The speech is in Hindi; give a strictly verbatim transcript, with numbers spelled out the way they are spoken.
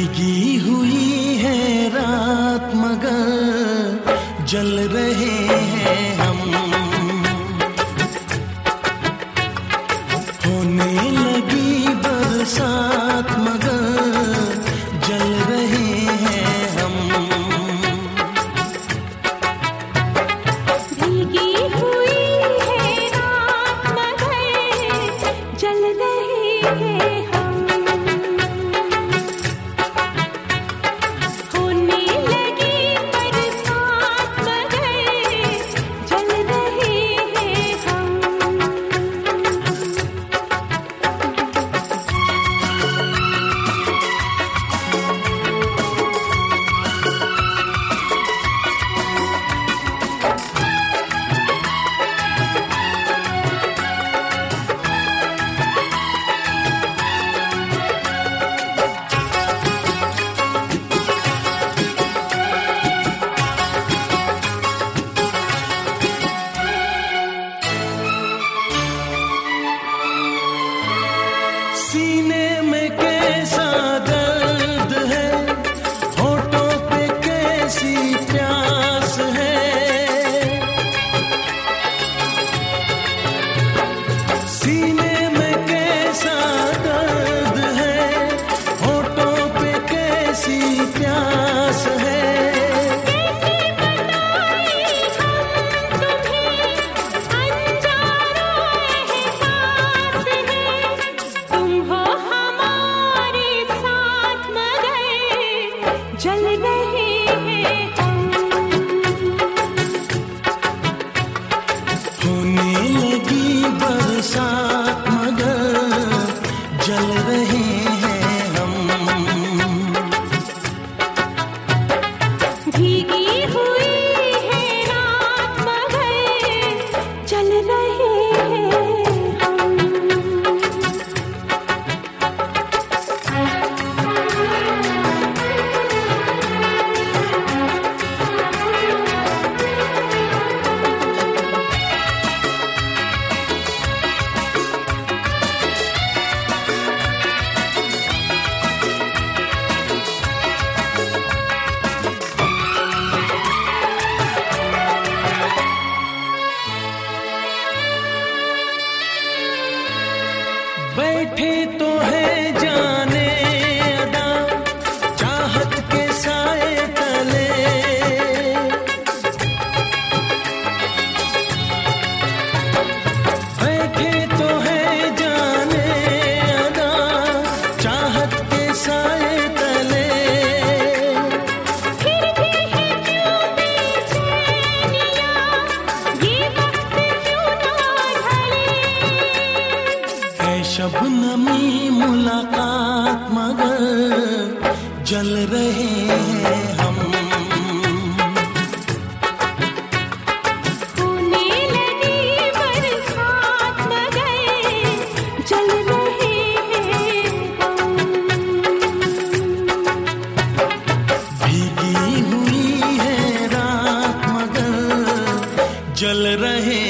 भीगी हुई है रात मगर जल रहे हैं हम, होने लगी बरसात मगर जल रहे हैं हम। भीगी हुई है रात मगर जल रहे हैं हम, होने लगी बरसात मगर जल रहे हैं हम। सीने में कैसा दर्द है, होठों पे कैसी प्यास है। सीने में कैसा दर्द है, होठों पे कैसी प्यास है। जल रहे हैं हम, होने लगी बरसात मगर जल रहे हैं हम। भीगी हुई है रात मगर जल रहे हैं हम। बैठे तो है जाने अदा चाहत के साए तले, बैठे तो है जाने अदा चाहत के साए तले। फिर भी है क्यों बेचैनियां, ये वक्त क्यों ना ढले। है शबनमी मुलाकात मगर जल रहे हैं हम। होने लगी बरसात मगर जल रहे हैं हम। भीगी हुई है रात मगर जल रहे